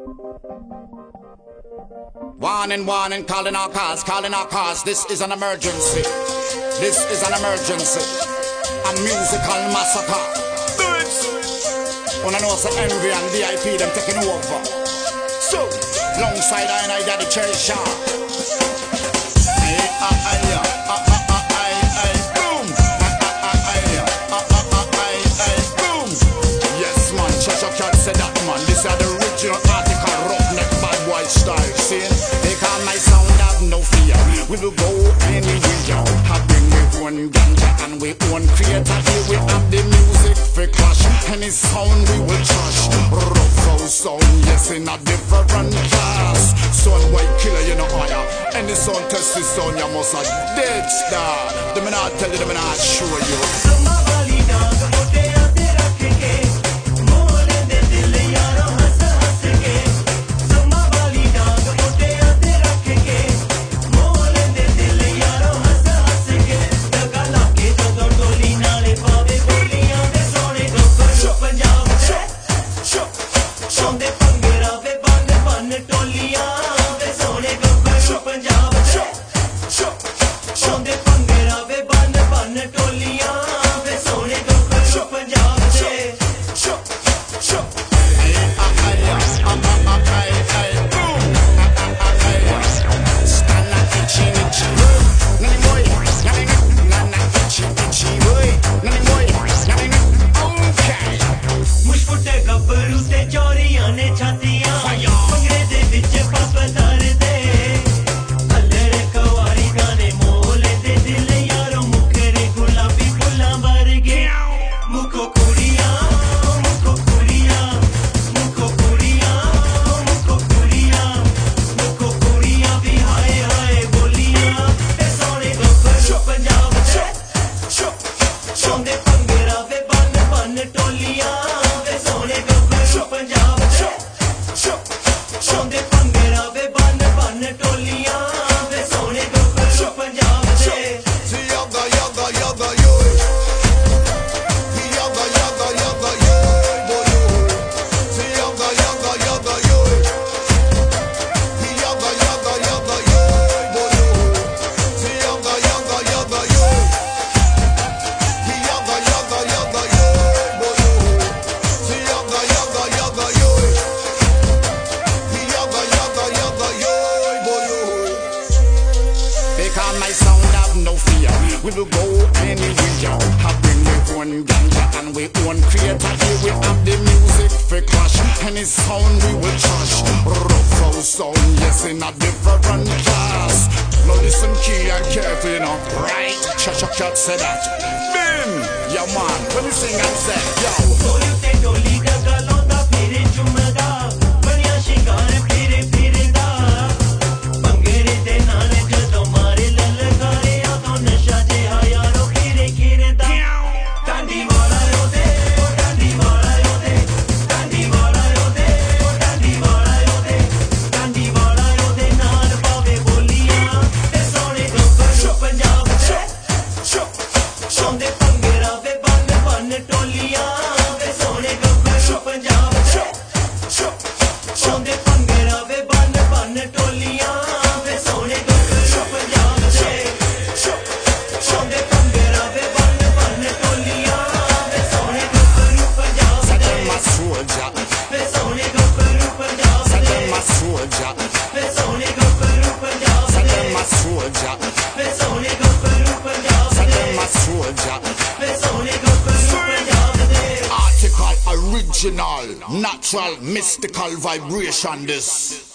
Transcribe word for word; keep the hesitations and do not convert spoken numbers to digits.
Warning, warning, calling our cars, calling our cars. This is an emergency. This is an emergency. A musical massacre. Do it! Wanna know some Envy and V I P, them taking over. So, alongside I and I got the cherry shop. Hey, ah, ah, yeah. Ah, ah, ah, ay, ay, boom. Ah, ah, ah, ay, yeah. Ah, ah, ah, ay, ay, boom. Yes, man, Cheshire Cat said that, man. This is the original article, roughneck bad boy style. See? They call my sound have no fear. We will go anywhere. Have bring we own ganja and we own creator. Here we have the music for clash. Any sound we will trash. Rough house sound, yes, in a different class. Son white killer, you know higher. Any sound test this sound, you must have dead star. Them and I tell you, them and I show you. We will go anywhere. Have bring we own ganja and we own creator. Here we have the music for clash. Any sound we will trash. Rough house sound, yes, in a different class. Now listen key and careful, you know. Right? Cheshire Cat said that. Bim! Yeah, man. When you sing and say, yo. So you take the leader, galonda, pere chumada. Baniya shingare, pere pere da. Bangere de nane jado mare lalagare. Article, original, natural, mystical vibration this.